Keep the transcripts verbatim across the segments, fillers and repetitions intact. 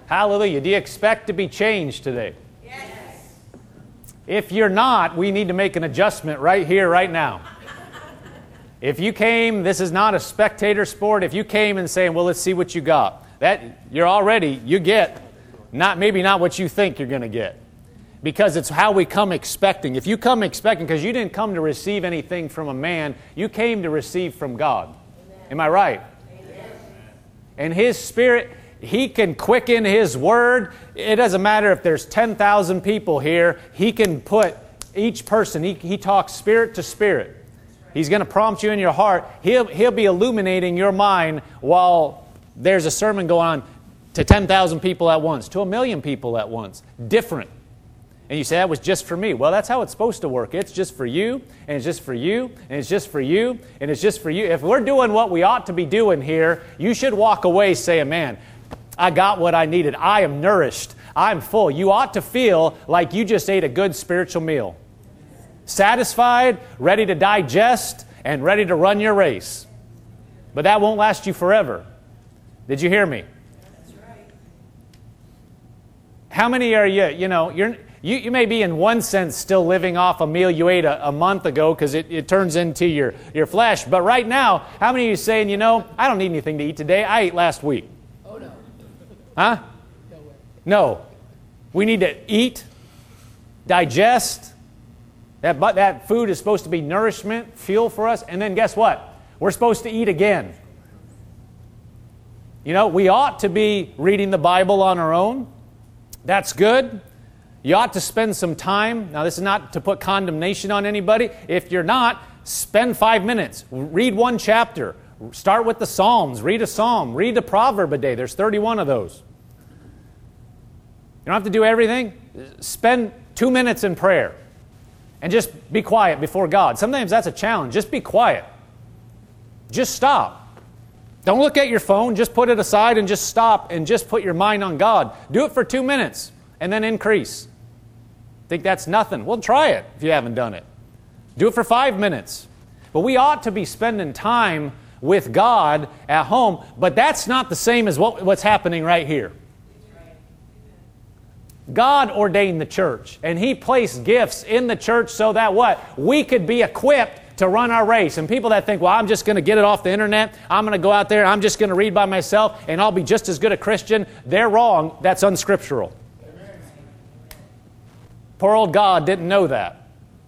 Hallelujah. Do you expect to be changed today? Yes. If you're not, we need to make an adjustment right here, right now. If you came, this is not a spectator sport. If you came and saying, well, let's see what you got. That, you're already, you get, not maybe not what you think you're going to get. Because it's how we come expecting. If you come expecting, because you didn't come to receive anything from a man, you came to receive from God. Amen. Am I right? Amen. And His Spirit, He can quicken His Word. It doesn't matter if there's ten thousand people here. He can put each person, He, he talks spirit to spirit. He's going to prompt you in your heart. He'll, he'll be illuminating your mind while there's a sermon going on to ten thousand people at once, to a million people at once. Different. And you say, that was just for me. Well, that's how it's supposed to work. It's just for you, and it's just for you, and it's just for you, and it's just for you. If we're doing what we ought to be doing here, you should walk away saying, man, I got what I needed. I am nourished. I'm full. You ought to feel like you just ate a good spiritual meal. Satisfied, ready to digest, and ready to run your race. But that won't last you forever. Did you hear me? That's right. How many are you, you know, you're... You, you may be in one sense still living off a meal you ate a, a month ago because it, it turns into your, your flesh. But right now, how many of you saying, you know, I don't need anything to eat today. I ate last week. Oh, no. Huh? No way. No. We need to eat, digest. That, but that food is supposed to be nourishment, fuel for us. And then guess what? We're supposed to eat again. You know, we ought to be reading the Bible on our own. That's good. You ought to spend some time. Now, this is not to put condemnation on anybody. If you're not, spend five minutes. Read one chapter. Start with the Psalms. Read a psalm. Read a proverb a day. There's thirty-one of those. You don't have to do everything. Spend two minutes in prayer. And just be quiet before God. Sometimes that's a challenge. Just be quiet. Just stop. Don't look at your phone. Just put it aside and just stop and just put your mind on God. Do it for two minutes and then increase. Think that's nothing? Well, try it if you haven't done it. Do it for five minutes. But we ought to be spending time with God at home, but that's not the same as what, what's happening right here. God ordained the church, and He placed gifts in the church so that what? We could be equipped to run our race. And people that think, well, I'm just going to get it off the internet, I'm going to go out there, I'm just going to read by myself, and I'll be just as good a Christian, they're wrong. That's unscriptural. Poor old God didn't know that.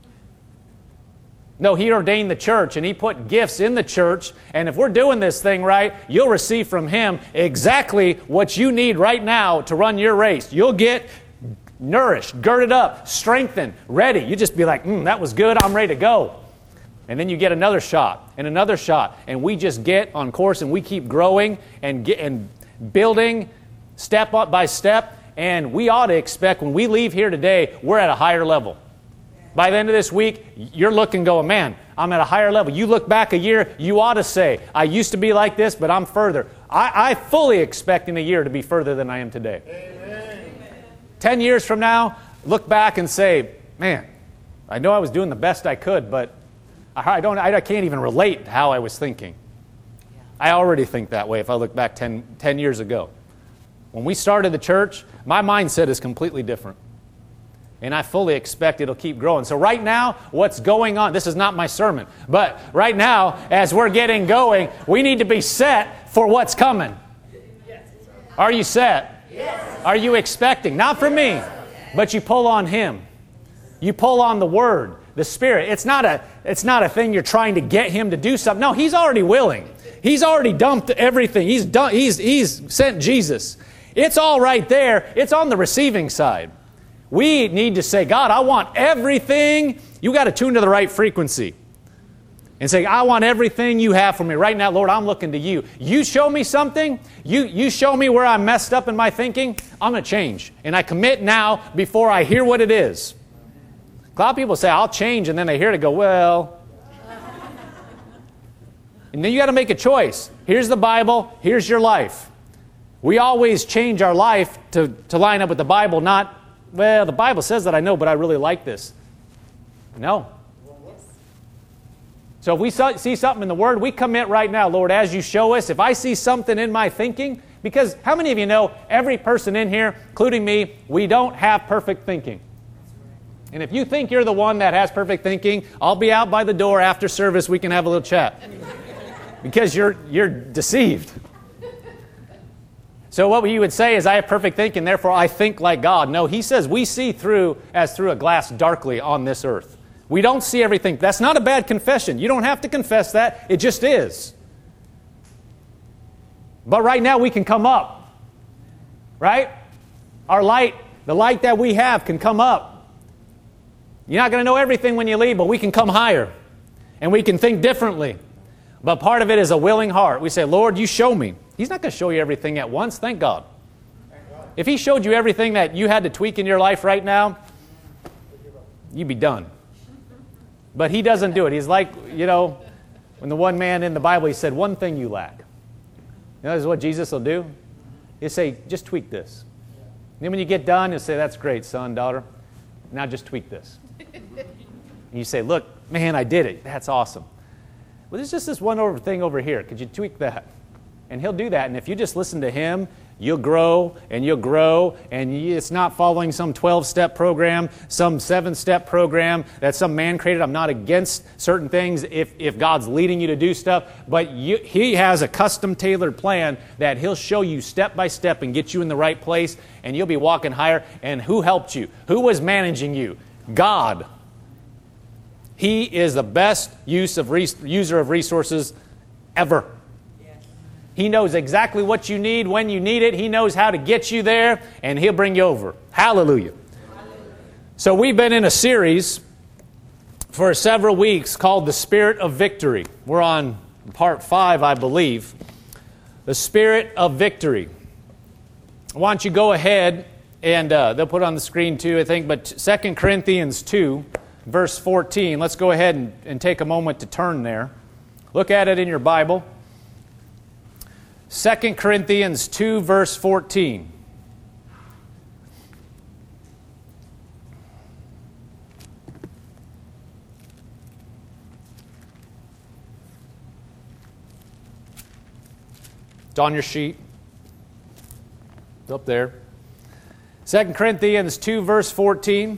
No, He ordained the church, and He put gifts in the church, and if we're doing this thing right, you'll receive from Him exactly what you need right now to run your race. You'll get nourished, girded up, strengthened, ready. You just be like, mm, that was good, I'm ready to go. And then you get another shot, and another shot, and we just get on course, and we keep growing and, get, and building step up by step. And we ought to expect when we leave here today, we're at a higher level. By the end of this week, you're looking going, man, I'm at a higher level. You look back a year, you ought to say, I used to be like this, but I'm further. I, I fully expect in a year to be further than I am today. Amen. Ten years from now, look back and say, man, I know I was doing the best I could, but I, don't, I can't even relate to how I was thinking. I already think that way if I look back ten, ten years ago. When we started the church, my mindset is completely different. And I fully expect it'll keep growing. So right now, what's going on, this is not my sermon, but right now, as we're getting going, we need to be set for what's coming. Are you set? Yes. Are you expecting? Not from me, but you pull on Him. You pull on the Word, the Spirit. It's not a, it's not a thing you're trying to get Him to do something. No, He's already willing. He's already dumped everything. He's done, he's, he's sent Jesus. It's all right there. It's on the receiving side. We need to say, God, I want everything. You got to tune to the right frequency. And say, I want everything you have for me. Right now, Lord, I'm looking to you. You show me something. You, you show me where I'm messed up in my thinking. I'm going to change. And I commit now before I hear what it is. A lot of people say, I'll change. And then they hear it and go, well. And then you got to make a choice. Here's the Bible. Here's your life. We always change our life to, to line up with the Bible, not, well, the Bible says that I know, but I really like this. No. So if we see something in the Word, we commit right now, Lord, as you show us. If I see something in my thinking Because how many of you know every person in here, including me, we don't have perfect thinking? And if you think you're the one that has perfect thinking, I'll be out by the door after service. We can have a little chat. Because you're, you're deceived. So what you would say is, I have perfect thinking, therefore I think like God. No, he says we see through as through a glass darkly on this earth. We don't see everything. That's not a bad confession. You don't have to confess that. It just is. But right now we can come up. Right? Our light, the light that we have can come up. You're not going to know everything when you leave, but we can come higher. And we can think differently. But part of it is a willing heart. We say, Lord, you show me. He's not going to show you everything at once. Thank God. Thank God. If he showed you everything that you had to tweak in your life right now, you'd be done. But he doesn't do it. He's like, you know, when the one man in the Bible, he said, one thing you lack. You know, this is what Jesus will do. He'll say, just tweak this. And then when you get done, he'll say, that's great, son, daughter. Now just tweak this. And you say, look, man, I did it. That's awesome. Well, there's just this one over thing over here. Could you tweak that? And he'll do that. And if you just listen to him, you'll grow and you'll grow. And it's not following some twelve-step program, some seven-step program that some man created. I'm not against certain things if, if God's leading you to do stuff. But you, he has a custom-tailored plan that he'll show you step by step and get you in the right place. And you'll be walking higher. And who helped you? Who was managing you? God. He is the best use of res- user of resources ever. He knows exactly what you need, when you need it. He knows how to get you there, and he'll bring you over. Hallelujah. Hallelujah. So we've been in a series for several weeks called The Spirit of Victory. We're on part five, I believe. The Spirit of Victory. Why don't you go ahead, and uh, they'll put it on the screen too, I think, but Second Corinthians two, verse fourteen. Let's go ahead and, and take a moment to turn there. Look at it in your Bible. Second Corinthians two, verse fourteen. It's on your sheet. It's up there. Second Corinthians two, verse fourteen.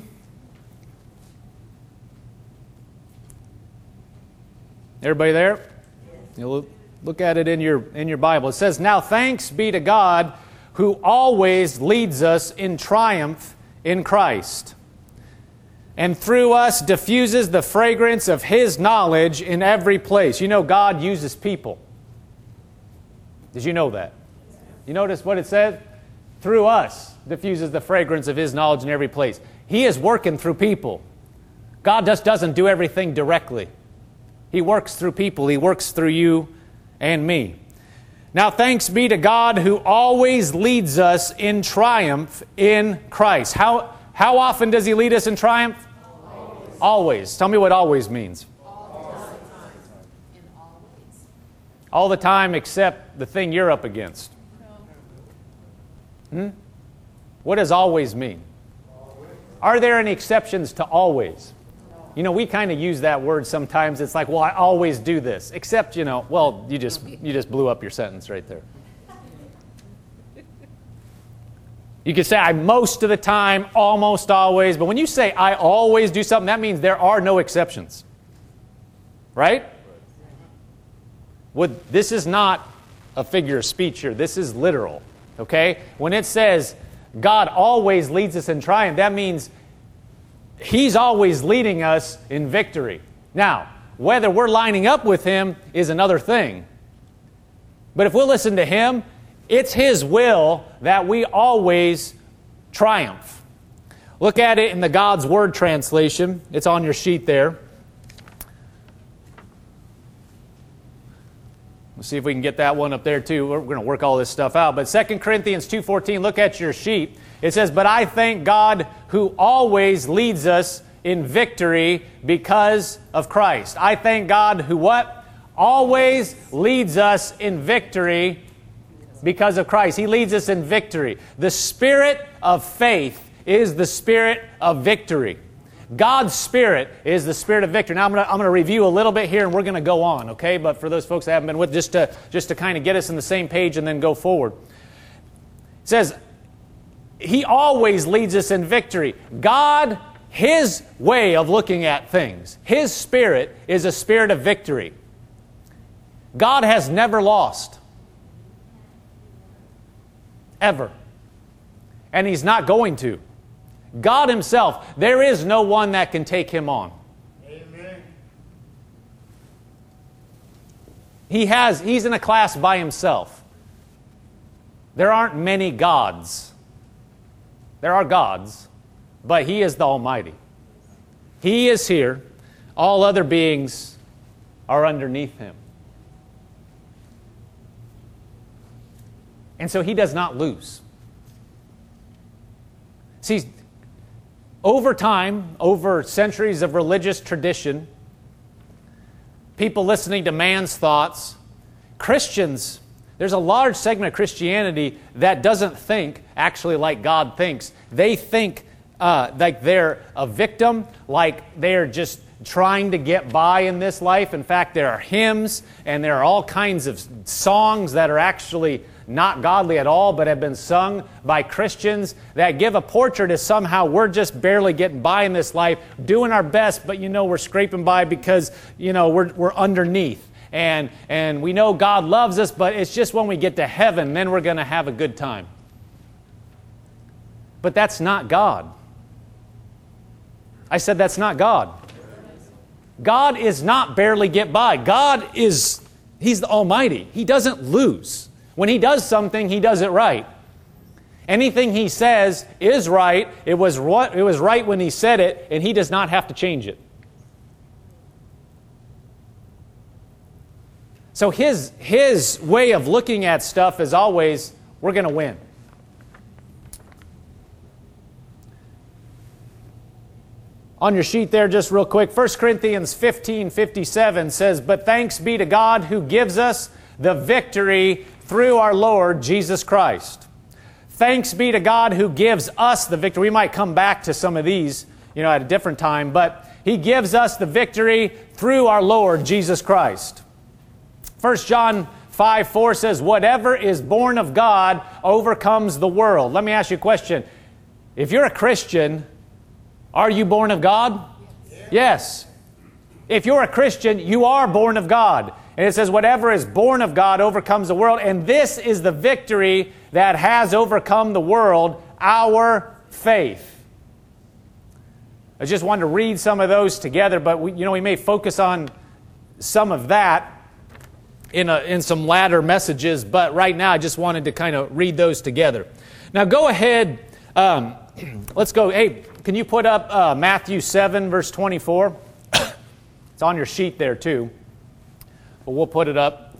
Everybody there? You'll look at it in your, in your Bible. It says, now thanks be to God who always leads us in triumph in Christ, and through us diffuses the fragrance of His knowledge in every place. You know, God uses people. Did you know that? You notice what it says? Through us diffuses the fragrance of His knowledge in every place. He is working through people. God just doesn't do everything directly. He works through people. He works through you and me. Now thanks be to God who always leads us in triumph in Christ. How, how often does He lead us in triumph? Always. Always. Tell me what always means. All the time. In always. All the time except the thing you're up against. No. Hmm? What does always mean? Always. Are there any exceptions to always? You know, we kind of use that word sometimes. It's like, well, I always do this. Except, you know, well, you just you just blew up your sentence right there. You could say, I most of the time, almost always. But when you say, I always do something, that means there are no exceptions. Right? Would, this is not a figure of speech here. This is literal. Okay? When it says, God always leads us in triumph, that means He's always leading us in victory. Now, whether we're lining up with Him is another thing. But if we'll listen to Him, it's His will that we always triumph. Look at it in the God's Word translation. It's on your sheet there. We'll see if we can get that one up there too. We're going to work all this stuff out. But Second Corinthians two fourteen, look at your sheet. It says, but I thank God who always leads us in victory because of Christ. I thank God who what? Always leads us in victory because of Christ. He leads us in victory. The spirit of faith is the spirit of victory. God's Spirit is the Spirit of victory. Now I'm going to I'm going to review a little bit here and we're going to go on, okay? But for those folks that haven't been with, just to, just to kind of get us in the same page and then go forward. It says, He always leads us in victory. God, His way of looking at things, His spirit is a spirit of victory. God has never lost. Ever. And He's not going to. God Himself, there is no one that can take Him on. Amen. He has, He's in a class by Himself. There aren't many gods. There are gods, but He is the Almighty. He is here. All other beings are underneath Him. And so He does not lose. See, over time, over centuries of religious tradition, people listening to man's thoughts, Christians, there's a large segment of Christianity that doesn't think actually like God thinks. They think uh, like they're a victim, like they're just trying to get by in this life. In fact, there are hymns and there are all kinds of songs that are actually not godly at all, but have been sung by Christians that give a portrait as somehow we're just barely getting by in this life, doing our best, but you know we're scraping by because you know we're we're underneath. And and we know God loves us, but it's just when we get to heaven, then we're going to have a good time. But that's not God. I said that's not God. God is not barely get by. God is, He's the Almighty. He doesn't lose. When He does something, He does it right. Anything He says is right. It was what it was right when He said it, and He does not have to change it. So His, his way of looking at stuff is always, we're going to win. On your sheet there, just real quick, First Corinthians fifteen fifty-seven says, "But thanks be to God who gives us the victory through our Lord Jesus Christ." Thanks be to God who gives us the victory. We might come back to some of these, you know, at a different time, but He gives us the victory through our Lord Jesus Christ. First John five four says, "Whatever is born of God overcomes the world." Let me ask you a question. If you're a Christian, are you born of God? Yes. Yes. If you're a Christian, you are born of God. And it says, whatever is born of God overcomes the world. And this is the victory that has overcome the world, our faith. I just wanted to read some of those together, but we, you know, we may focus on some of that in, a, in some latter messages. But right now, I just wanted to kind of read those together. Now, go ahead. Um, let's go. Hey, can you put up uh, Matthew seven, verse twenty-four? It's on your sheet there, too. But we'll put it up.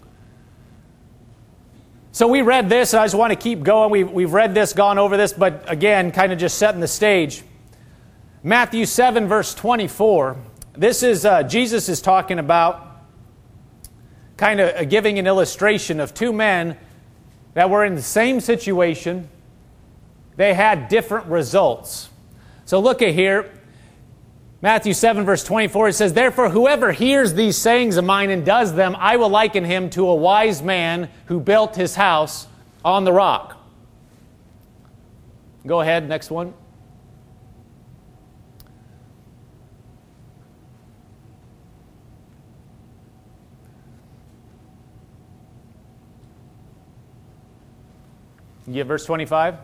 So we read this, and I just want to keep going. We've, we've read this, gone over this, but again, kind of just setting the stage. Matthew seven, verse twenty-four. This is, uh, Jesus is talking about kind of giving an illustration of two men that were in the same situation. They had different results. So look at here. Matthew seven, verse twenty-four, it says, "Therefore, whoever hears these sayings of mine and does them, I will liken him to a wise man who built his house on the rock." Go ahead, next one. You get verse twenty-five?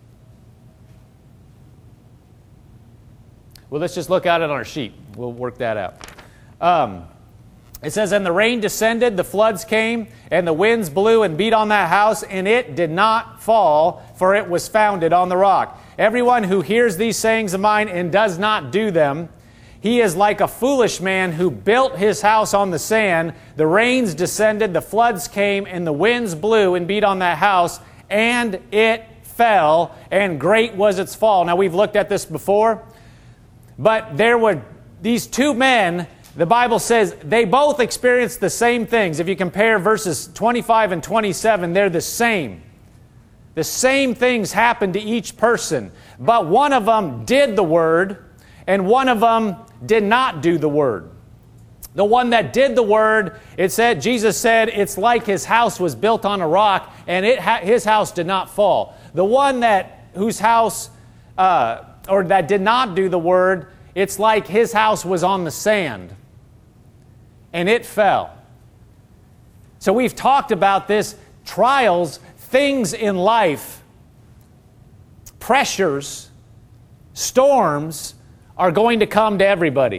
Well, let's just look at it on our sheet. We'll work that out. Um, it says, "And the rain descended, the floods came, and the winds blew and beat on that house, and it did not fall, for it was founded on the rock. Everyone who hears these sayings of mine and does not do them, he is like a foolish man who built his house on the sand. The rains descended, the floods came, and the winds blew and beat on that house, and it fell, and great was its fall." Now, we've looked at this before. But there were these two men, the Bible says, they both experienced the same things. If you compare verses twenty-five and twenty-seven, they're the same. The same things happened to each person. But one of them did the word, and one of them did not do the word. The one that did the word, it said, Jesus said, it's like his house was built on a rock, and it ha- his house did not fall. The one that whose house, uh, or that did not do the word, it's like his house was on the sand, and it fell. So we've talked about this, trials, things in life, pressures, storms are going to come to everybody.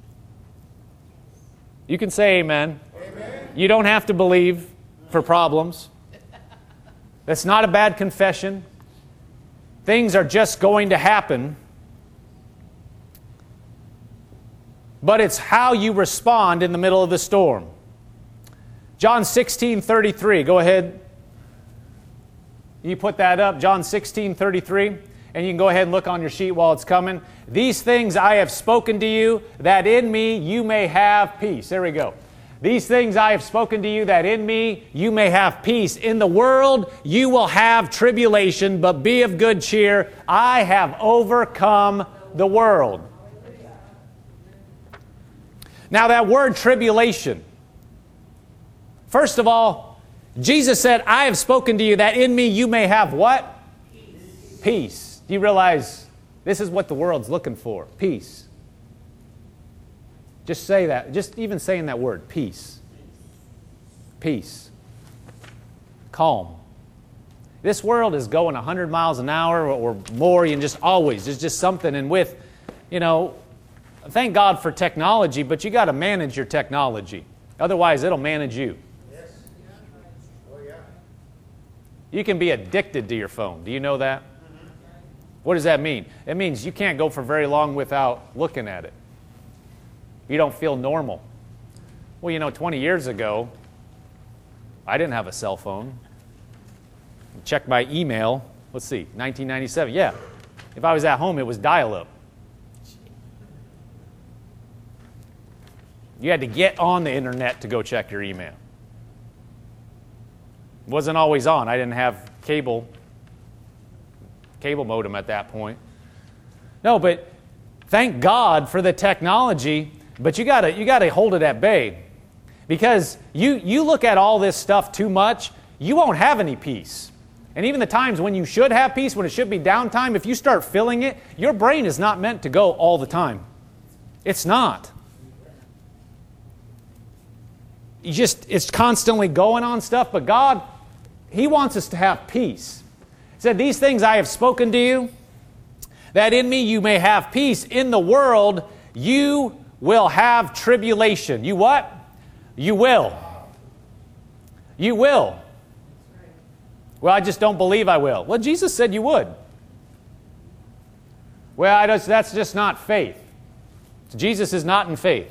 You can say amen. Amen. You don't have to believe for problems. That's not a bad confession. Things are just going to happen. But it's how you respond in the middle of the storm. John sixteen thirty-three. Go ahead. You put that up. John sixteen thirty-three. And you can go ahead and look on your sheet while it's coming. These things I have spoken to you, that in me you may have peace. There we go. These things I have spoken to you, that in me you may have peace. In the world you will have tribulation, but be of good cheer. I have overcome the world. Now that word tribulation, first of all, Jesus said, I have spoken to you that in me you may have what? Peace. Peace. Do you realize this is what the world's looking for? Peace. Just say that. Just even saying that word, peace. Peace. Calm. This world is going one hundred miles an hour or more, and just always, there's just something. And with, you know, thank God for technology, but you got to manage your technology. Otherwise, it'll manage you. Yes. Oh, yeah. You can be addicted to your phone. Do you know that? Mm-hmm. What does that mean? It means you can't go for very long without looking at it. You don't feel normal. Well, you know, twenty years ago, I didn't have a cell phone. Check my email. Let's see, nineteen ninety-seven. Yeah. If I was at home, it was dial-up. You had to get on the internet to go check your email. It wasn't always on. I didn't have cable, cable modem at that point. No, but thank God for the technology, but you gotta you gotta hold it at bay. Because you, you look at all this stuff too much, you won't have any peace. And even the times when you should have peace, when it should be downtime, if you start filling it, your brain is not meant to go all the time. It's not. You just, it's constantly going on stuff, but God, He wants us to have peace. He said, these things I have spoken to you, that in me you may have peace. In the world you will have tribulation. You what? You will. You will. Well, I just don't believe I will. Well, Jesus said you would. Well, I just, that's just not faith. Jesus is not in faith.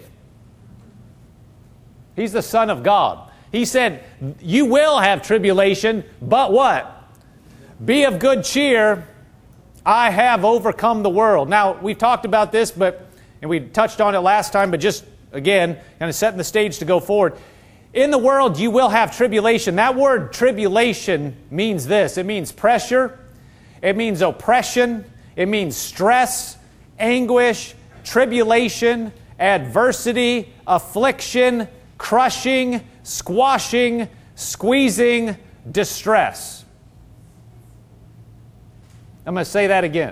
He's the Son of God. He said, you will have tribulation, but what? Be of good cheer. I have overcome the world. Now, we've talked about this, but and we touched on it last time, but just, again, kind of setting the stage to go forward. In the world, you will have tribulation. That word tribulation means this. It means pressure. It means oppression. It means stress, anguish, tribulation, adversity, affliction, crushing, squashing, squeezing, distress. I'm going to say that again.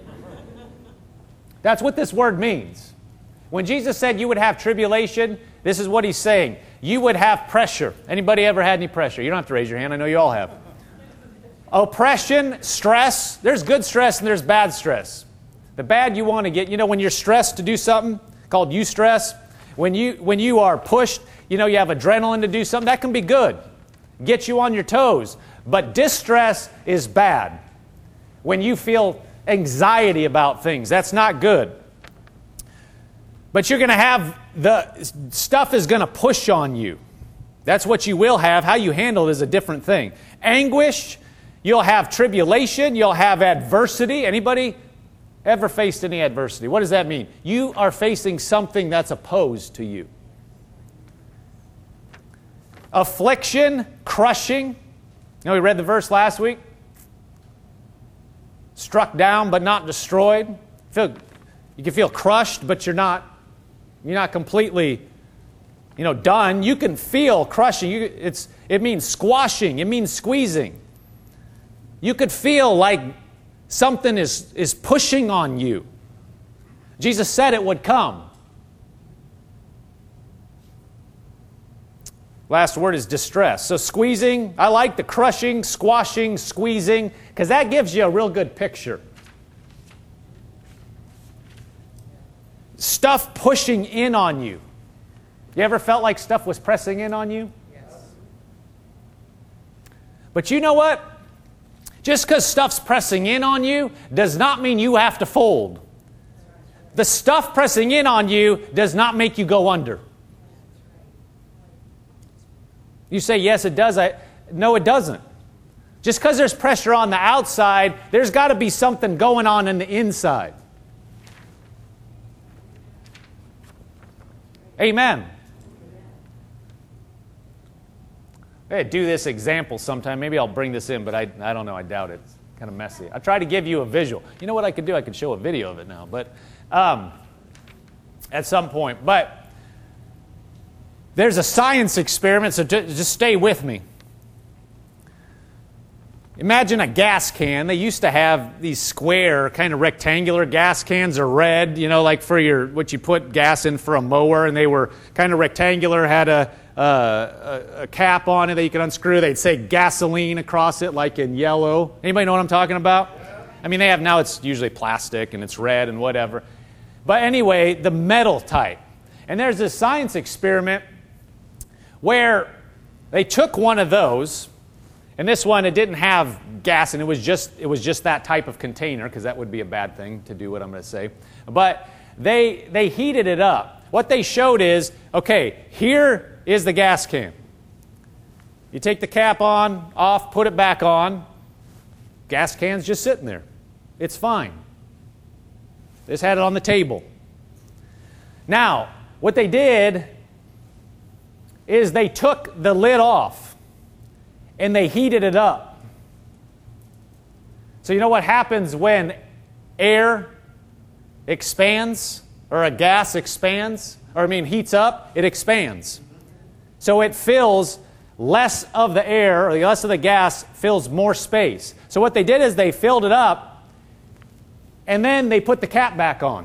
That's what this word means. When Jesus said you would have tribulation, this is what He's saying. You would have pressure. Anybody ever had any pressure? You don't have to raise your hand. I know you all have. Oppression, stress. There's good stress and there's bad stress. The bad you want to get, you know, when you're stressed to do something called eustress, when you when you are pushed, you know, you have adrenaline to do something, that can be good. Get you on your toes. But distress is bad. When you feel anxiety about things, that's not good. But you're going to have, the stuff is going to push on you. That's what you will have. How you handle it is a different thing. Anguish, you'll have tribulation, you'll have adversity. Anybody ever faced any adversity? What does that mean? You are facing something that's opposed to you. Affliction, crushing. You know, we read the verse last week. Struck down but not destroyed. Feel, you can feel crushed, but you're not. You're not completely, you know, done. You can feel crushing. You, it's, it means squashing. It means squeezing. You could feel like something is, is pushing on you. Jesus said it would come. Last word is distress. So squeezing, I like the crushing, squashing, squeezing, because that gives you a real good picture. Stuff pushing in on you. You ever felt like stuff was pressing in on you? Yes. But you know what? Just because stuff's pressing in on you does not mean you have to fold. The stuff pressing in on you does not make you go under. You say, yes, it does. I, no, it doesn't. Just because there's pressure on the outside, there's got to be something going on in the inside. Amen. I do this example sometime. Maybe I'll bring this in, but I, I don't know. I doubt it. It's kind of messy. I try to give you a visual. You know what I could do? I could show a video of it now, but um, at some point. But there's a science experiment, so t- just stay with me. Imagine a gas can. They used to have these square, kind of rectangular gas cans, are red, you know, like for your what you put gas in for a mower, and they were kind of rectangular, had a, a, a, a cap on it that you could unscrew. They'd say gasoline across it, like in yellow. Anybody know what I'm talking about? I mean, they have now, it's usually plastic, and it's red and whatever. But anyway, the metal type. And there's this science experiment where they took one of those, and this one, it didn't have gas, and it was just it was just that type of container, because that would be a bad thing to do what I'm going to say. But they they heated it up. What they showed is, okay, here is the gas can. You take the cap on, off, put it back on. Gas can's just sitting there. It's fine. They just had it on the table. Now, what they did is they took the lid off and they heated it up. So you know what happens when air expands, or a gas expands, or I mean heats up? It expands. So it fills less of the air, or less of the gas fills more space. So what they did is they filled it up, and then they put the cap back on.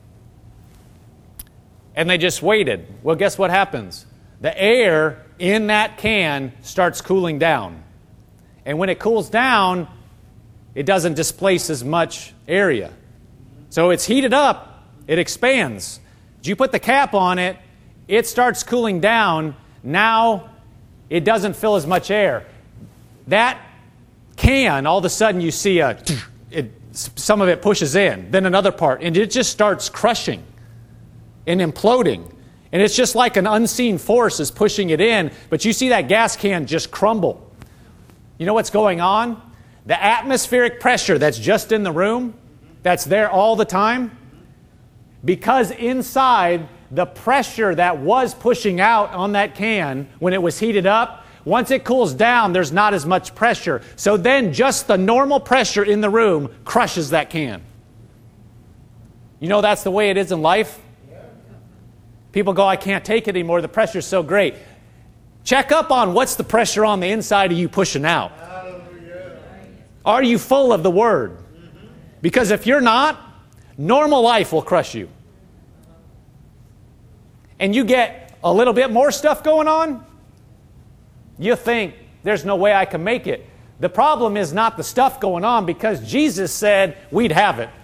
And they just waited. Well, guess what happens? The air in that can starts cooling down. And when it cools down, it doesn't displace as much area. So it's heated up, it expands. Did you put the cap on it, it starts cooling down. Now it doesn't fill as much air. That can, all of a sudden you see a, it, some of it pushes in, then another part, and it just starts crushing and imploding. And it's just like an unseen force is pushing it in, but you see that gas can just crumble. You know what's going on? The atmospheric pressure that's just in the room, that's there all the time, because inside the pressure that was pushing out on that can when it was heated up, once it cools down, there's not as much pressure. So then just the normal pressure in the room crushes that can. You know that's the way it is in life? People go, I can't take it anymore. The pressure's so great. Check up on what's the pressure on the inside of you pushing out. Hallelujah. Are you full of the Word? Mm-hmm. Because if you're not, normal life will crush you. And you get a little bit more stuff going on, you think, there's no way I can make it. The problem is not the stuff going on, because Jesus said we'd have it.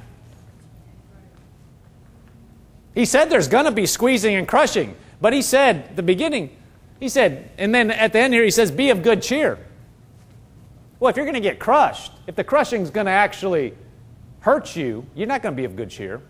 He said there's going to be squeezing and crushing. But he said, at the beginning, he said, and then at the end here he says, be of good cheer. Well, if you're going to get crushed, if the crushing is going to actually hurt you, you're not going to be of good cheer.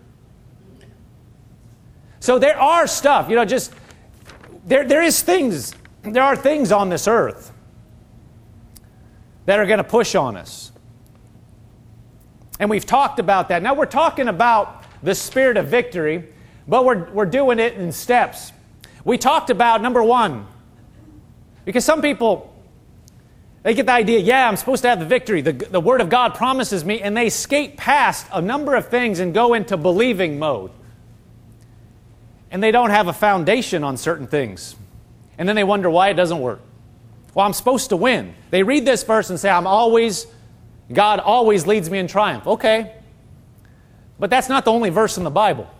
So there are stuff, you know, just, there, there is things, there are things on this earth that are going to push on us. And we've talked about that. Now we're talking about the spirit of victory, but we're, we're doing it in steps. We talked about, number one, because some people, they get the idea, yeah, I'm supposed to have the victory. The, the Word of God promises me, and they skate past a number of things and go into believing mode. And they don't have a foundation on certain things. And then they wonder why it doesn't work. Well, I'm supposed to win. They read this verse and say, I'm always God always leads me in triumph. Okay. But that's not the only verse in the Bible.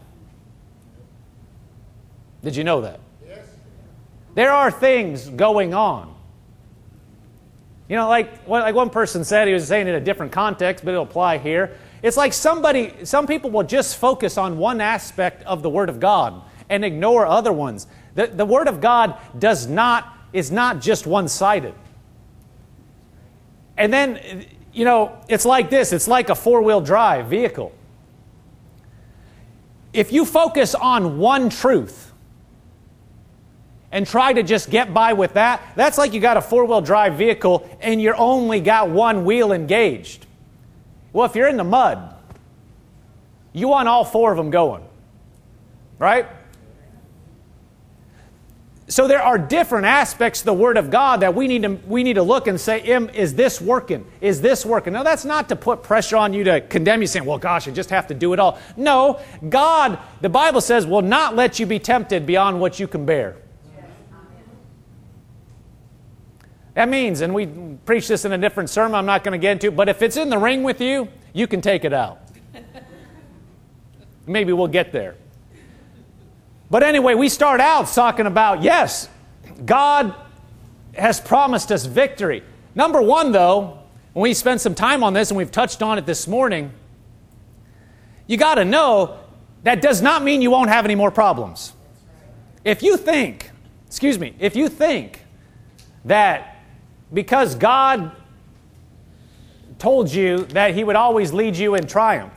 Did you know that? Yes. There are things going on. You know, like, like one person said, he was saying it in a different context, but it'll apply here. It's like somebody, some people will just focus on one aspect of the Word of God and ignore other ones. The, the Word of God does not, is not just one-sided. And then, you know, it's like this. It's like a four-wheel drive vehicle. If you focus on one truth and try to just get by with that, that's like you got a four-wheel drive vehicle and you only got one wheel engaged. Well, if you're in the mud, you want all four of them going, right? So there are different aspects of the Word of God that we need to, we need to look and say, is this working? Is this working? Now, that's not to put pressure on you to condemn you, saying, well, gosh, I just have to do it all. No, God, the Bible says, will not let you be tempted beyond what you can bear. That means, and we preach this in a different sermon I'm not going to get into, but if it's in the ring with you, you can take it out. Maybe we'll get there. But anyway, we start out talking about, yes, God has promised us victory. Number one, though, when we spend some time on this, and we've touched on it this morning, you got to know that does not mean you won't have any more problems. If you think, excuse me, if you think that because God told you that He would always lead you in triumph,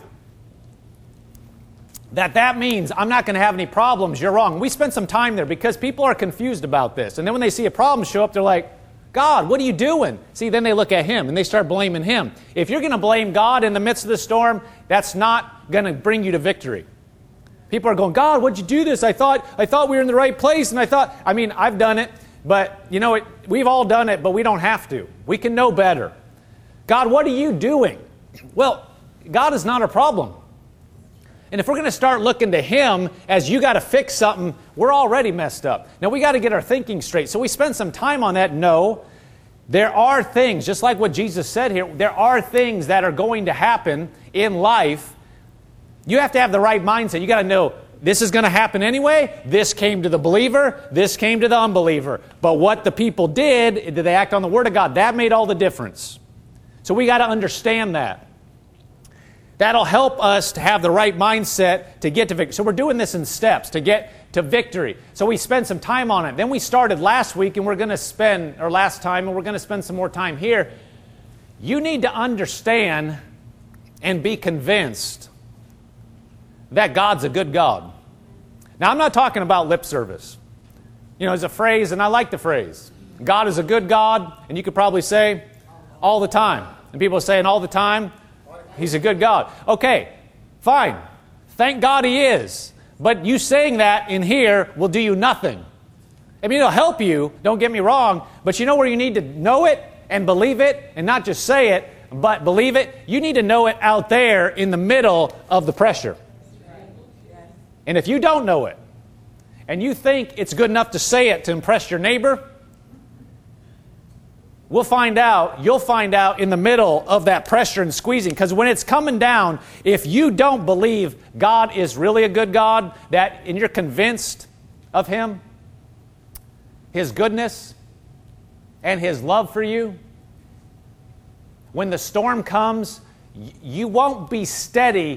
that that means I'm not going to have any problems, you're wrong. We spent some time there because people are confused about this. And then when they see a problem show up, they're like, God, what are you doing? See, then they look at Him and they start blaming Him. If you're going to blame God in the midst of the storm, that's not going to bring you to victory. People are going, God, what'd you do this? I thought I thought we were in the right place. And I thought, I mean, I've done it. But, you know, it, we've all done it, but we don't have to. We can know better. God, what are you doing? Well, God is not a problem. And if we're going to start looking to Him as you got to fix something, we're already messed up. Now, we got to get our thinking straight. So we spend some time on that. No, there are things, just like what Jesus said here, there are things that are going to happen in life. You have to have the right mindset. You got to know, this is going to happen anyway. This came to the believer. This came to the unbeliever. But what the people did, did they act on the Word of God? That made all the difference. So we got to understand that. That'll help us to have the right mindset to get to victory. So we're doing this in steps to get to victory. So we spend some time on it. Then we started last week, and we're going to spend, or last time, and we're going to spend some more time here. You need to understand and be convinced that God's a good God. Now, I'm not talking about lip service. You know, there's a phrase, and I like the phrase. God is a good God, and you could probably say all the time. And people are saying all the time, He's a good God. Okay, fine. Thank God He is. But you saying that in here will do you nothing. I mean, it'll help you, don't get me wrong, but you know where you need to know it and believe it, and not just say it, but believe it? You need to know it out there in the middle of the pressure. And if you don't know it, and you think it's good enough to say it to impress your neighbor, we'll find out, you'll find out in the middle of that pressure and squeezing. Because when it's coming down, if you don't believe God is really a good God, that and you're convinced of Him, His goodness, and His love for you, when the storm comes, you won't be steady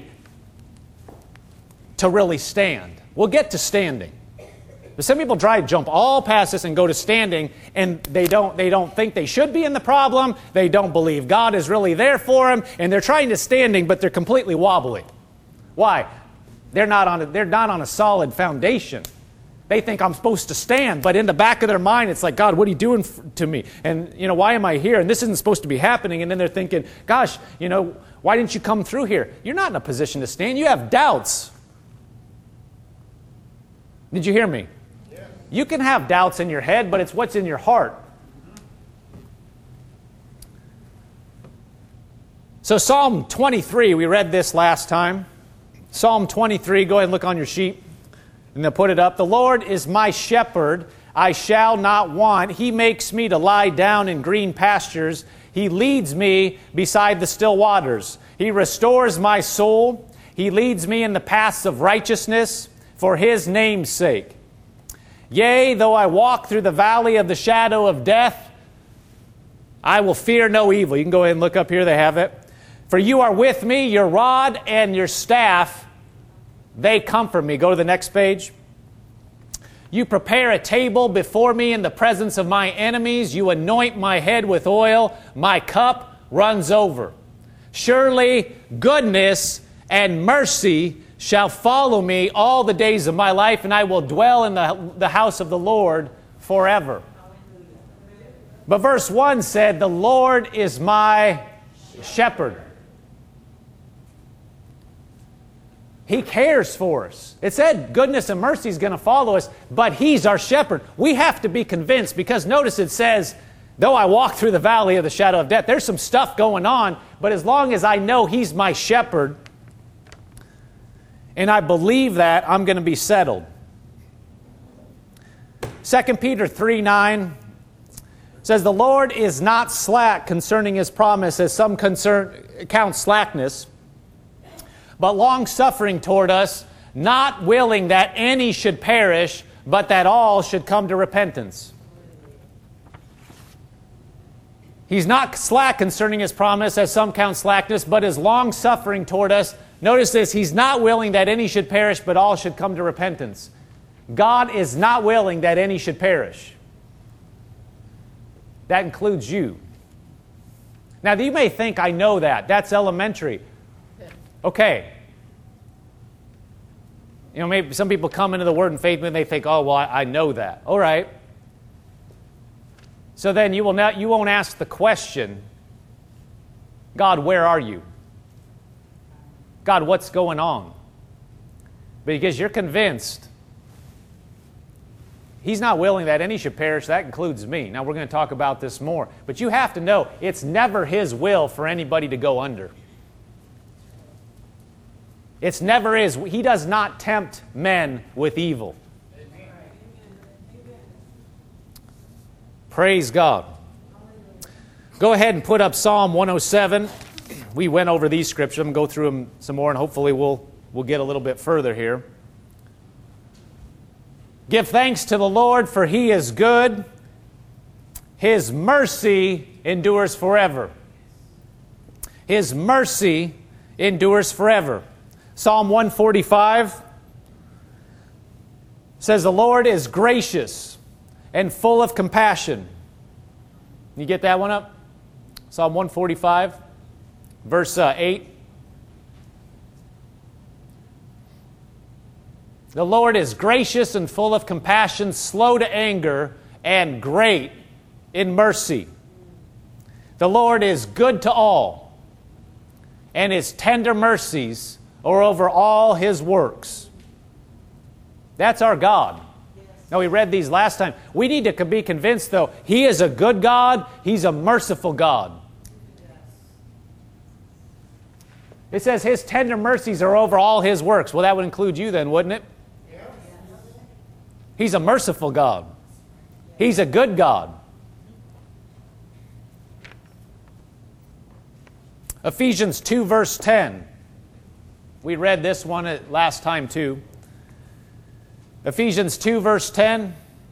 to really stand. We'll get to standing. But some people try to jump all past this and go to standing, and they don't, they don't think they should be in the problem. They don't believe God is really there for them, and they're trying to standing, but they're completely wobbly. Why? They're not on a, they're not on a solid foundation. They think I'm supposed to stand, but in the back of their mind, it's like, God, what are you doing to me? And, you know, why am I here? And this isn't supposed to be happening. And then they're thinking, gosh, you know, why didn't you come through here? You're not in a position to stand. You have doubts. Did you hear me? Yeah. You can have doubts in your head, but it's what's in your heart. So Psalm twenty-three, we read this last time. Psalm twenty-three, go ahead and look on your sheet. And they'll put it up. The Lord is my shepherd, I shall not want. He makes me to lie down in green pastures. He leads me beside the still waters. He restores my soul. He leads me in the paths of righteousness for His name's sake. Yea, though I walk through the valley of the shadow of death, I will fear no evil. You can go ahead and look up here. They have it. For you are with me, your rod and your staff, they comfort me. Go to the next page. You prepare a table before me in the presence of my enemies. You anoint my head with oil. My cup runs over. Surely goodness and mercy shall follow me all the days of my life, and I will dwell in the, the house of the Lord forever. But verse one said, the Lord is my shepherd. He cares for us. It said goodness and mercy is going to follow us, but He's our shepherd. We have to be convinced, because notice it says, though I walk through the valley of the shadow of death, there's some stuff going on, but as long as I know He's my shepherd, and I believe that, I'm going to be settled. Second Peter three nine says, the Lord is not slack concerning His promise, as some concern, count slackness, but long-suffering toward us, not willing that any should perish, but that all should come to repentance. He's not slack concerning His promise, as some count slackness, but is long-suffering toward us. Notice this, He's not willing that any should perish, but all should come to repentance. God is not willing that any should perish. That includes you. Now, you may think, I know that. That's elementary. Okay. You know, maybe some people come into the Word and faith and they think, oh, well, I, I know that. All right. So then you will not, you won't ask the question, God, where are you? God, what's going on? Because you're convinced He's not willing that any should perish. That includes me. Now, we're going to talk about this more. But you have to know, it's never His will for anybody to go under. It's never is. He does not tempt men with evil. Amen. Praise God. Go ahead and put up Psalm one oh seven. We went over these scriptures. I'm going to go through them some more, and hopefully we'll, we'll get a little bit further here. Give thanks to the Lord, for He is good. His mercy endures forever. His mercy endures forever. Psalm one forty-five says, the Lord is gracious and full of compassion. You get that one up? Psalm one forty-five, verse uh, eight. The Lord is gracious and full of compassion, slow to anger, and great in mercy. The Lord is good to all, and His tender mercies are over all His works. That's our God. Yes. Now, we read these last time. We need to be convinced, though, He is a good God. He's a merciful God. Yes. It says His tender mercies are over all His works. Well, that would include you then, wouldn't it? Yes. He's a merciful God. He's a good God. Ephesians two, verse ten. We read this one last time too. Ephesians two, verse ten.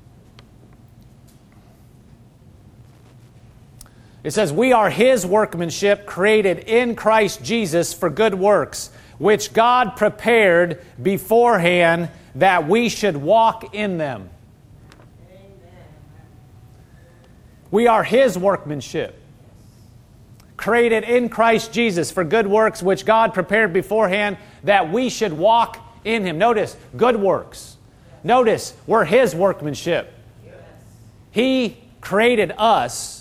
It says, we are His workmanship, created in Christ Jesus for good works, which God prepared beforehand that we should walk in them. Amen. We are His workmanship, created in Christ Jesus for good works, which God prepared beforehand that we should walk in Him. Notice, good works. Notice, we're His workmanship. Yes. He created us.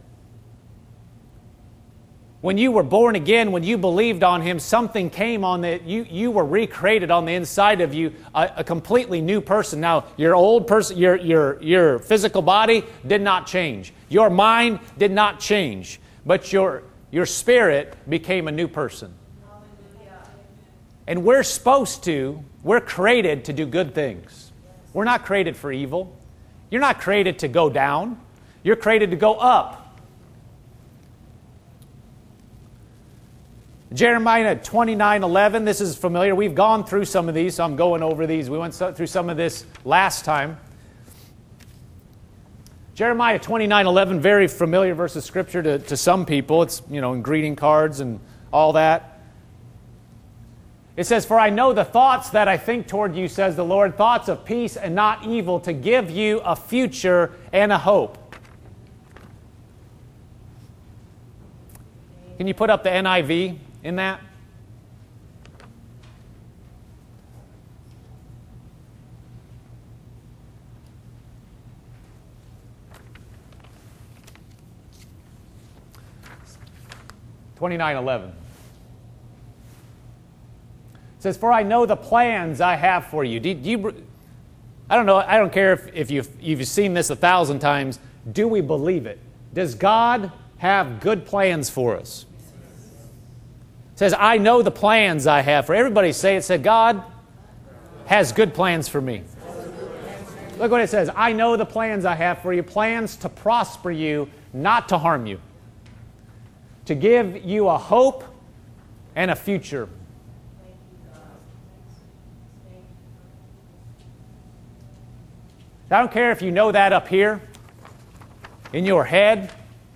When you were born again, when you believed on Him, something came on that you, you were recreated on the inside of you, a, a completely new person. Now, your old person, your, your, your physical body did not change. Your mind did not change. But your, your spirit became a new person. And we're supposed to, we're created to do good things. We're not created for evil. You're not created to go down. You're created to go up. Jeremiah twenty-nine eleven, this is familiar. We've gone through some of these, so I'm going over these. We went through some of this last time. Jeremiah twenty-nine eleven, very familiar verse of Scripture to, to some people. It's, you know, in greeting cards and all that. It says, "For I know the thoughts that I think toward you, says the Lord, thoughts of peace and not evil, to give you a future and a hope." Can you put up the N I V in that? twenty-nine eleven. It says, "For I know the plans I have for you." Do, do you I don't know, I don't care if, if you've, you've seen this a thousand times. Do we believe it? Does God have good plans for us? It says, "I know the plans I have for." Everybody say it. Said, God has good plans for me. Look what it says. "I know the plans I have for you, plans to prosper you, not to harm you, to give you a hope and a future." I don't care if you know that up here in your head.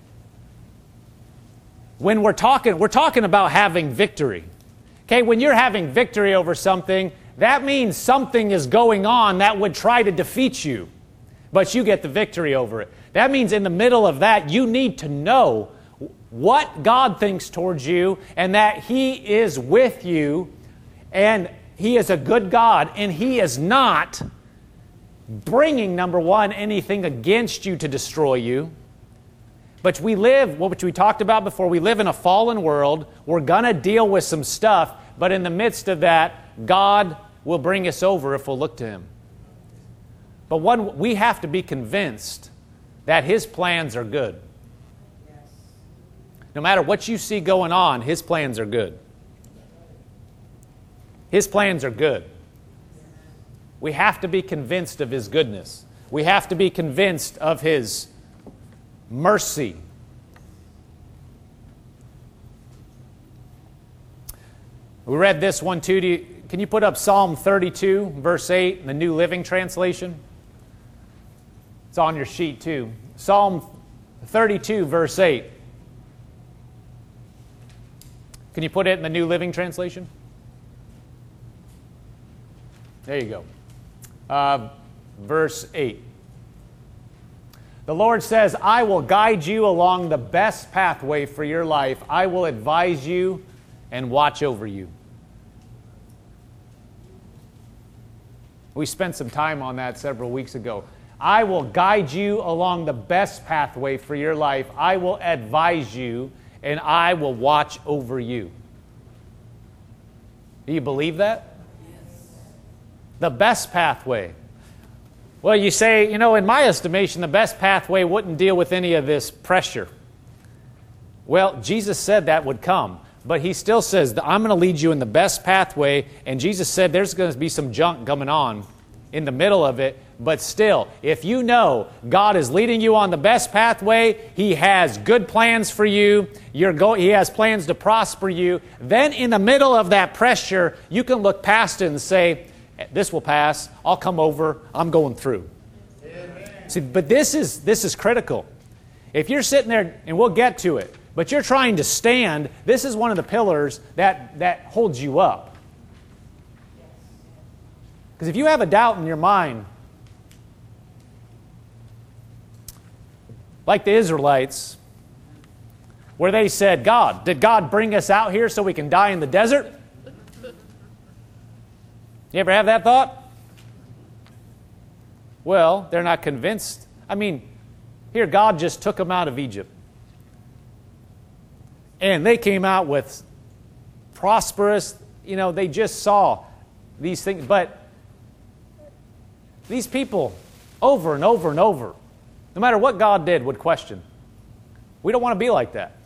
When we're talking, we're talking about having victory. Okay, when you're having victory over something, that means something is going on that would try to defeat you, but you get the victory over it. That means in the middle of that, you need to know what God thinks towards you and that He is with you and He is a good God and He is not bringing, number one, anything against you to destroy you. But we live, which we talked about before, we live in a fallen world. We're going to deal with some stuff, but in the midst of that, God will bring us over if we'll look to Him. But one, we have to be convinced that His plans are good. No matter what you see going on, His plans are good. His plans are good. We have to be convinced of His goodness. We have to be convinced of His mercy. We read this one too. Do you, can you put up Psalm thirty-two, verse eight, in the New Living Translation? It's on your sheet too. Psalm thirty-two, verse eight. Can you put it in the New Living Translation? There you go. Uh, verse eight. The Lord says, "I will guide you along the best pathway for your life. I will advise you and watch over you." We spent some time on that several weeks ago. I will guide you along the best pathway for your life. I will advise you and I will watch over you. Do you believe that? Yes. The best pathway. Well, you say, you know, in my estimation, the best pathway wouldn't deal with any of this pressure. Well, Jesus said that would come. But He still says, I'm going to lead you in the best pathway. And Jesus said there's going to be some junk coming on in the middle of it. But still, if you know God is leading you on the best pathway, He has good plans for you, You're go- He has plans to prosper you, then in the middle of that pressure, you can look past it and say, this will pass, I'll come over, I'm going through. Amen. See, but this is this is critical. If you're sitting there, and we'll get to it, but you're trying to stand, this is one of the pillars that, that holds you up. Because if you have a doubt in your mind, like the Israelites, where they said, God, did God bring us out here so we can die in the desert? You ever have that thought? Well, they're not convinced. I mean, here God just took them out of Egypt. And they came out with prosperous, you know, they just saw these things. But these people, over and over and over, no matter what God did, would question. We don't want to be like that.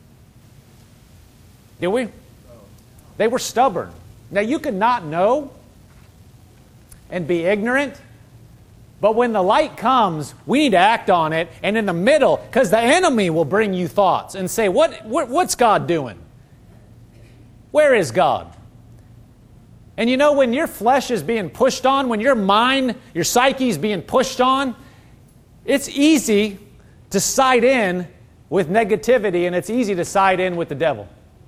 Do we? They were stubborn. Now, you can not know and be ignorant, but when the light comes, we need to act on it. And in the middle, because the enemy will bring you thoughts and say, what, what what's God doing? Where is God? And you know, when your flesh is being pushed on, when your mind, your psyche is being pushed on, it's easy to side in with negativity, and it's easy to side in with the devil.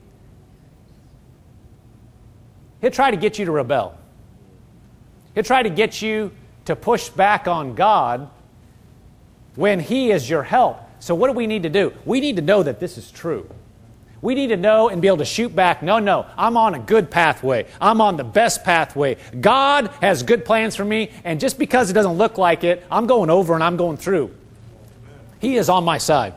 He'll try to get you to rebel. He'll try to get you to push back on God when He is your help. So what do we need to do? We need to know that this is true. We need to know and be able to shoot back. No, no, I'm on a good pathway. I'm on the best pathway. God has good plans for me, and just because it doesn't look like it, I'm going over and I'm going through. He is on my side.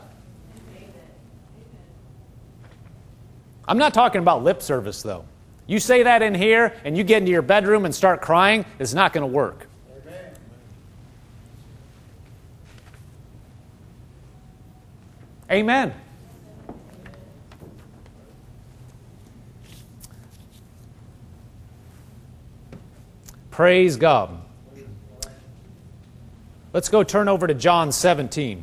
I'm not talking about lip service, though. You say that in here, and you get into your bedroom and start crying, it's not going to work. Amen. Praise God. Let's go turn over to John seventeen.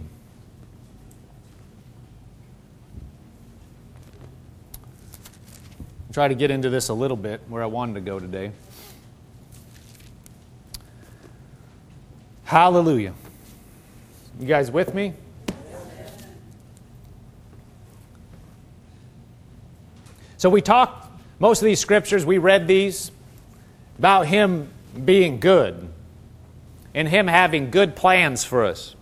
Try to get into this a little bit where I wanted to go today. Hallelujah. You guys with me? So we talked, most of these scriptures, we read these about Him being good and Him having good plans for us.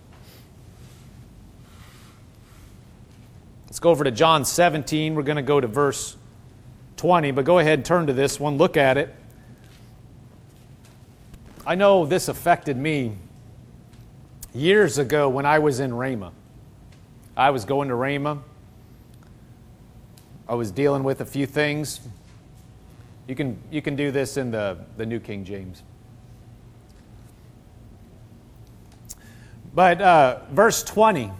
Let's go over to John seventeen. We're going to go to verse twenty, but go ahead and turn to this one. Look at it. I know this affected me years ago when I was in Rhema. I was going to Rhema. I was dealing with a few things. You can, you can do this in the, the New King James. But uh, verse twenty,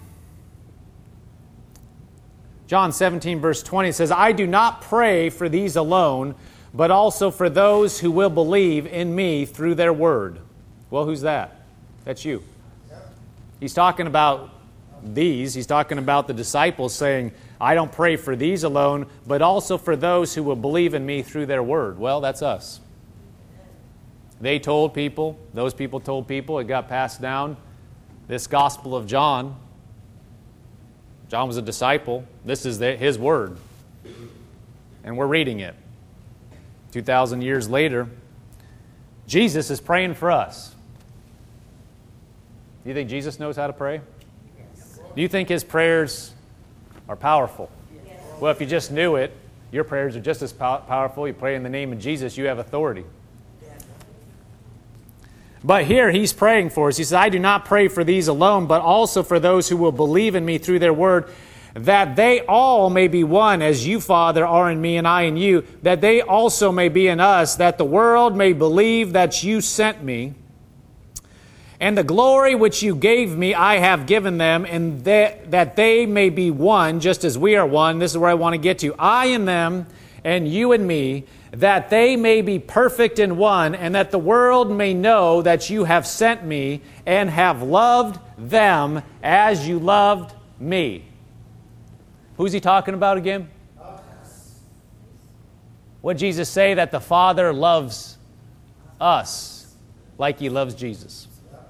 John seventeen, verse twenty says, I do not pray for these alone, but also for those who will believe in me through their word. Well, who's that? That's you. He's talking about these. He's talking about the disciples saying, I don't pray for these alone, but also for those who will believe in me through their word. Well, that's us. They told people, those people told people, it got passed down. This Gospel of John, John was a disciple. This is the, his word. And we're reading it. two thousand years later, Jesus is praying for us. Do you think Jesus knows how to pray? Do you think His prayers are powerful? Yes. Well, if you just knew it, your prayers are just as pow- powerful. You pray in the name of Jesus, you have authority. Yes. But here He's praying for us. He says, I do not pray for these alone, but also for those who will believe in me through their word, that they all may be one, as you, Father, are in me and I in you, that they also may be in us, that the world may believe that you sent me. And the glory which you gave me, I have given them, and that, that they may be one, just as we are one. This is where I want to get to. I and them, and you and me, that they may be perfect in one, and that the world may know that you have sent me, and have loved them as you loved me. Who's He talking about again? Us. What did Jesus say? That the Father loves us like He loves Jesus.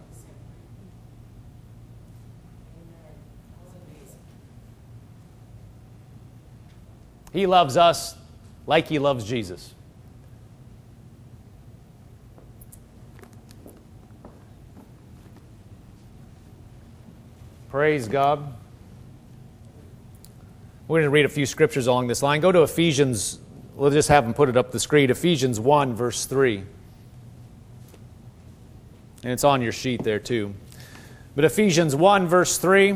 He loves us like He loves Jesus. Praise God. We're going to read a few scriptures along this line. Go to Ephesians. We'll just have them put it up the screen. Ephesians one, verse three. And it's on your sheet there too. But Ephesians one, verse three.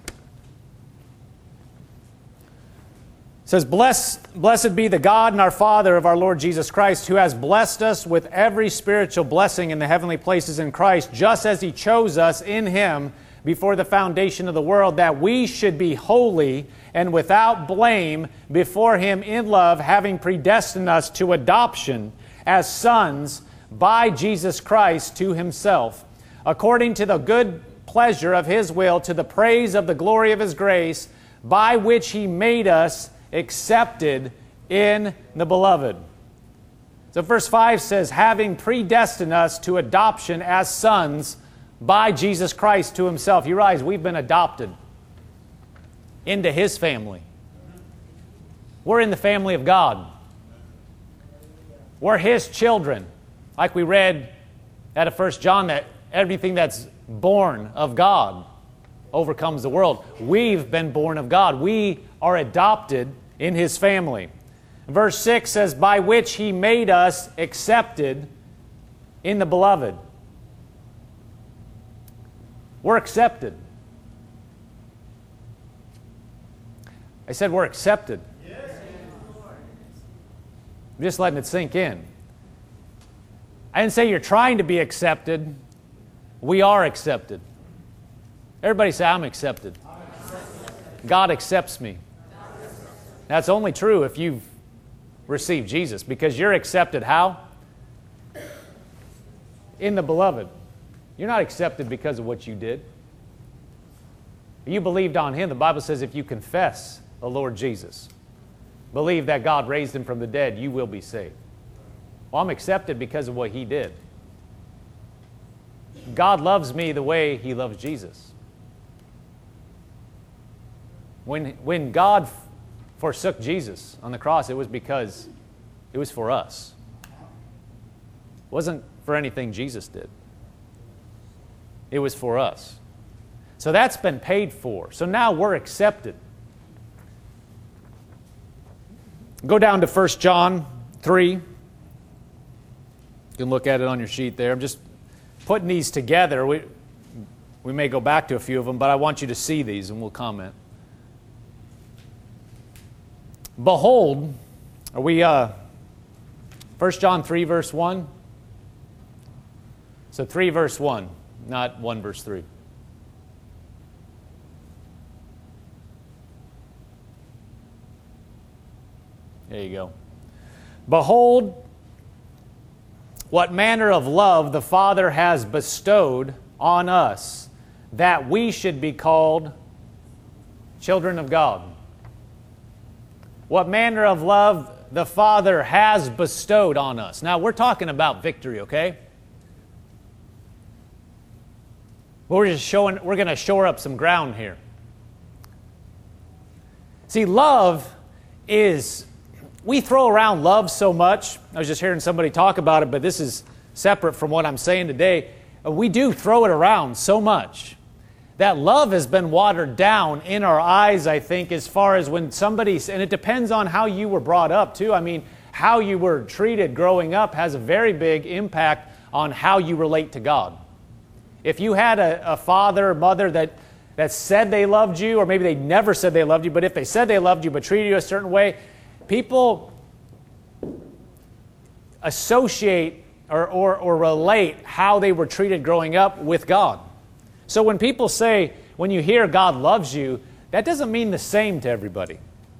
It says, Blessed, blessed be the God and our Father of our Lord Jesus Christ, who has blessed us with every spiritual blessing in the heavenly places in Christ, just as He chose us in Him before the foundation of the world, that we should be holy and without blame before Him in love, having predestined us to adoption as sons by Jesus Christ to Himself, according to the good pleasure of His will, to the praise of the glory of His grace, by which He made us accepted in the Beloved. So verse five says, having predestined us to adoption as sons by Jesus Christ to Himself. You realize we've been adopted into His family. We're in the family of God. We're His children. Like we read out of First John, that everything that's born of God overcomes the world. We've been born of God. We are adopted in His family. Verse six says, by which He made us accepted in the Beloved. We're accepted. I said we're accepted. I'm just letting it sink in. I didn't say you're trying to be accepted. We are accepted. Everybody say, I'm accepted. God accepts me. That's only true if you've received Jesus, because you're accepted how? In the Beloved. You're not accepted because of what you did. You believed on Him. The Bible says if you confess the Lord Jesus, believe that God raised Him from the dead, you will be saved. Well, I'm accepted because of what He did. God loves me the way He loves Jesus. When, when God forsook Jesus on the cross, it was because it was for us. It wasn't for anything Jesus did. It was for us. So that's been paid for. So now we're accepted. Go down to First John three. You can look at it on your sheet there. I'm just putting these together. We, we may go back to a few of them, but I want you to see these and we'll comment. Behold, are we uh, First John three, verse one? So three, verse one, not one, verse three. There you go. Behold, what manner of love the Father has bestowed on us, that we should be called children of God. What manner of love the Father has bestowed on us. Now, we're talking about victory, okay? We're just showing, we're going to shore up some ground here. See, love is, we throw around love so much. I was just hearing somebody talk about it, but this is separate from what I'm saying today. We do throw it around so much that love has been watered down in our eyes, I think, as far as when somebody, and it depends on how you were brought up too. I mean, how you were treated growing up has a very big impact on how you relate to God. If you had a, a father or mother that, that said they loved you, or maybe they never said they loved you, but if they said they loved you but treated you a certain way, people associate or, or, or relate how they were treated growing up with God. So when people say, when you hear God loves you, that doesn't mean the same to everybody.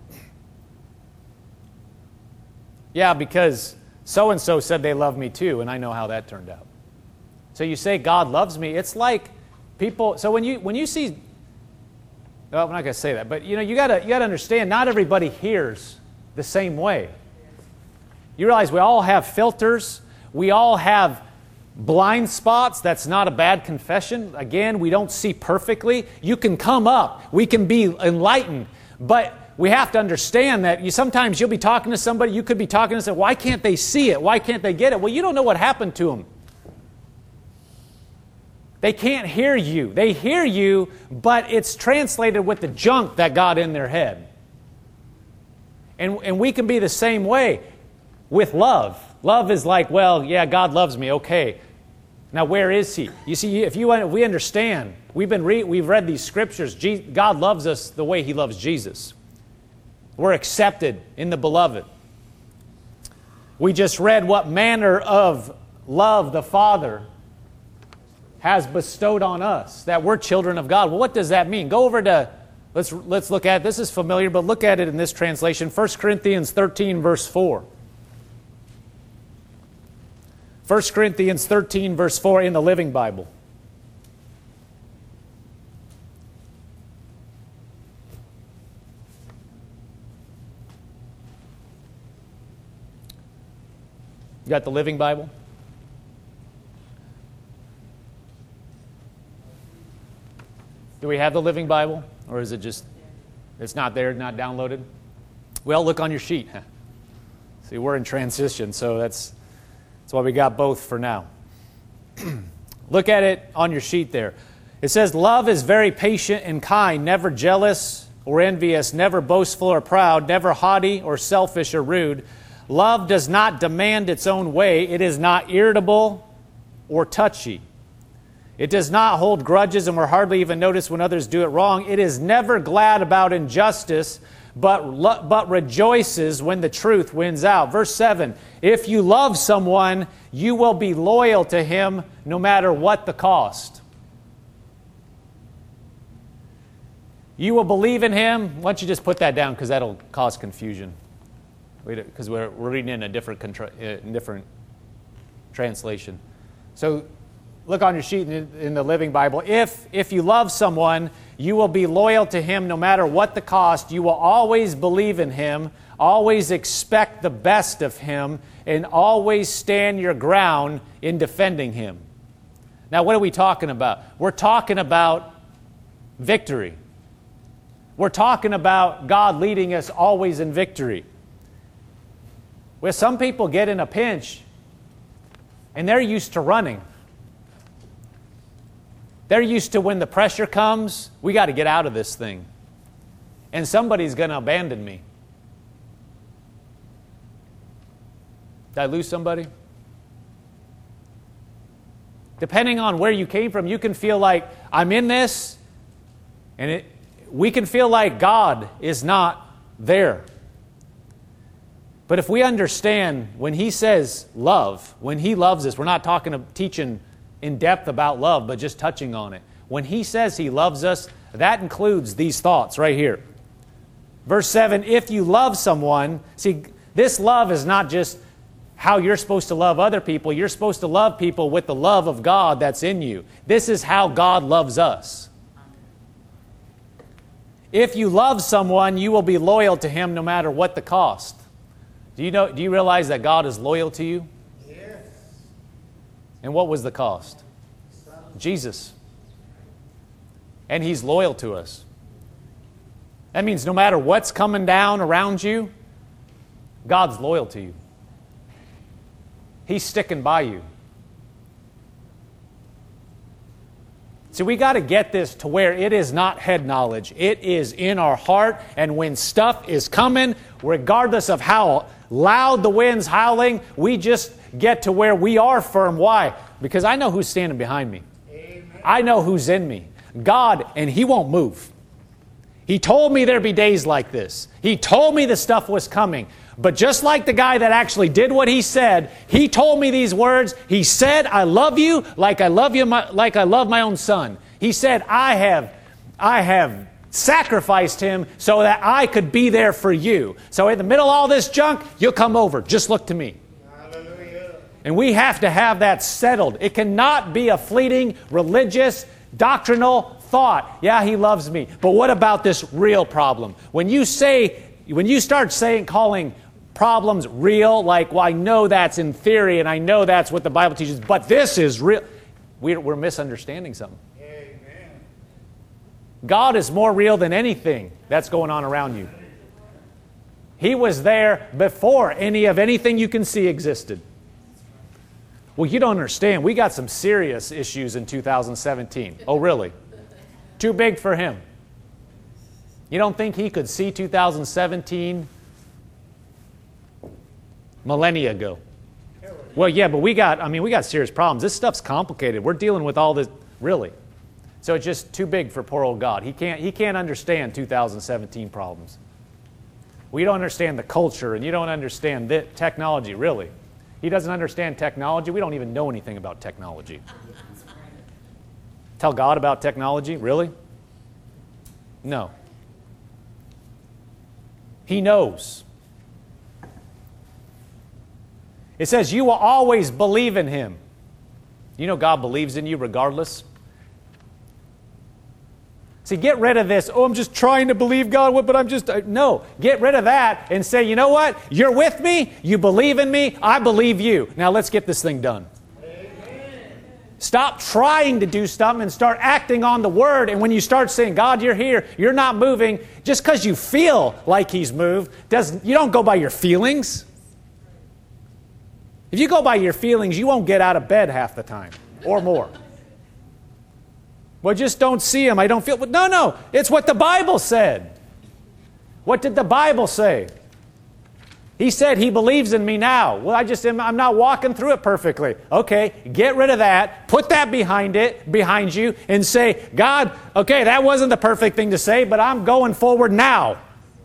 Yeah, because so-and-so said they love me too, and I know how that turned out. So you say God loves me, it's like people, so when you when you see, well, I'm not going to say that, but you know, you gotta you gotta understand, not everybody hears the same way. You realize we all have filters, we all have blind spots. That's not a bad confession. Again, we don't see perfectly. You can come up. We can be enlightened. But we have to understand that you sometimes you'll be talking to somebody, you could be talking to them, why can't they see it? Why can't they get it? Well, you don't know what happened to them. They can't hear you. They hear you, but it's translated with the junk that got in their head. And, and we can be the same way with love. Love is like, well, yeah, God loves me, okay. Now, where is He? You see, if, you, if we understand, we've, been re, we've read these scriptures, God loves us the way He loves Jesus. We're accepted in the Beloved. We just read what manner of love the Father has bestowed on us, that we're children of God. Well, what does that mean? Go over to, let's, let's look at, this is familiar, but look at it in this translation, First Corinthians thirteen, verse four. First Corinthians thirteen, verse four in the Living Bible. got the Living Bible? Do we have the Living Bible? Or is it just, it's not there, not downloaded? Well, look on your sheet. See, we're in transition, so that's, that's why we got both for now. Look at it on your sheet there. It says, love is very patient and kind, never jealous or envious, never boastful or proud, never haughty or selfish or rude. Love does not demand its own way. It is not irritable or touchy. It does not hold grudges and will hardly even notice when others do it wrong. It is never glad about injustice, but, but rejoices when the truth wins out. Verse seven, if you love someone, you will be loyal to him no matter what the cost. You will believe in him. Why don't you just put that down, because that'll cause confusion. Because we're, we're reading in a different, contra- uh, different translation. So look on your sheet in, in the Living Bible. If, if you love someone, you will be loyal to him no matter what the cost. You will always believe in him, always expect the best of him, and always stand your ground in defending him. Now, what are we talking about? We're talking about victory. We're talking about God leading us always in victory. Where some people get in a pinch and they're used to running. They're used to when the pressure comes, we got to get out of this thing. And somebody's going to abandon me. Did I lose somebody? Depending on where you came from, you can feel like, I'm in this, and it, we can feel like God is not there. But if we understand when He says love, when He loves us, we're not talking teaching in depth about love, but just touching on it. When He says He loves us, that includes these thoughts right here. Verse seven, if you love someone, see, this love is not just how you're supposed to love other people. You're supposed to love people with the love of God that's in you. This is how God loves us. If you love someone, you will be loyal to Him no matter what the cost. Do you know? Do you realize that God is loyal to you? Yes. And what was the cost? Jesus. And He's loyal to us. That means no matter what's coming down around you, God's loyal to you. He's sticking by you. See, we got to get this to where it is not head knowledge. It is in our heart, and when stuff is coming, regardless of how loud the wind's howling, we just get to where we are firm. Why? Because I know who's standing behind me. Amen. I know who's in me. God, and He won't move. He told me there'd be days like this. He told me the stuff was coming. But just like the guy that actually did what he said, he told me these words. He said, I love you like I love you, my, like I love my own son. He said, I have, I have sacrificed him so that I could be there for you. So in the middle of all this junk, you'll come over. Just look to me. Hallelujah. And we have to have that settled. It cannot be a fleeting, religious, doctrinal thought. Yeah, He loves me. But what about this real problem? When you say, when you start saying, calling problems real, like, well, I know that's in theory and I know that's what the Bible teaches, but this is real, we're, we're misunderstanding something. Amen. God is more real than anything that's going on around you. He was there before any of anything you can see existed. Well, you don't understand. We got some serious issues in two thousand seventeen. Oh, really? Too big for Him. You don't think He could see two thousand seventeen millennia ago? Well, yeah, but we got, I mean, we got serious problems. This stuff's complicated. We're dealing with all this, really. So it's just too big for poor old God. He can't, he can't understand two thousand seventeen problems. We don't understand the culture, and you don't understand the technology, really. He doesn't understand technology. We don't even know anything about technology. Tell God about technology? Really? No. He knows. It says, you will always believe in Him. You know God believes in you regardless. See, get rid of this, oh, I'm just trying to believe God, but I'm just, uh, no. Get rid of that and say, you know what? You're with me, you believe in me, I believe you. Now let's get this thing done. Amen. Stop trying to do something and start acting on the Word. And when you start saying, God, you're here, you're not moving, just because you feel like He's moved, doesn't, you don't go by your feelings. If you go by your feelings, you won't get out of bed half the time or more. Well, just don't see Him. I don't feel... No, no. It's what the Bible said. What did the Bible say? He said He believes in me now. Well, I just am, I'm not walking through it perfectly. Okay, get rid of that. Put that behind it, behind you, and say, God, okay, that wasn't the perfect thing to say, but I'm going forward now.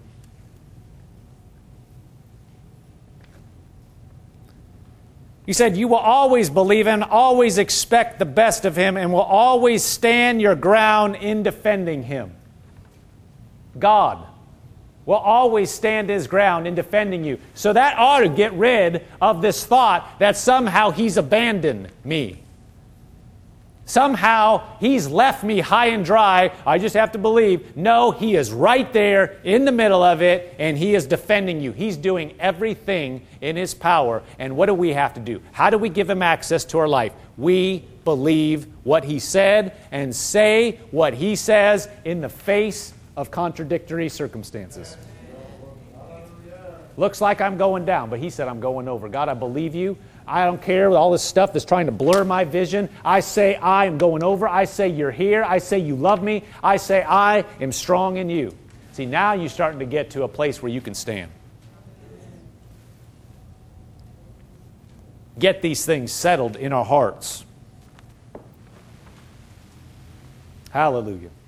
He said, you will always believe Him, always expect the best of Him, and will always stand your ground in defending Him. God will always stand His ground in defending you. So that ought to get rid of this thought that somehow He's abandoned me. Somehow He's left me high and dry. I just have to believe. No, He is right there in the middle of it, and He is defending you. He's doing everything in His power. And what do we have to do? How do we give Him access to our life? We believe what He said and say what He says in the face of contradictory circumstances. Looks like I'm going down, but He said I'm going over. God, I believe you. I don't care with all this stuff that's trying to blur my vision. I say I am going over. I say you're here. I say you love me. I say I am strong in you. See, now you're starting to get to a place where you can stand. Get these things settled in our hearts. Hallelujah.